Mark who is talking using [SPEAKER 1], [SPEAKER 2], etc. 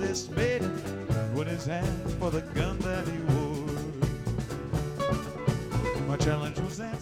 [SPEAKER 1] honest maiden when his hand for the gun that he wore. My challenge was answered.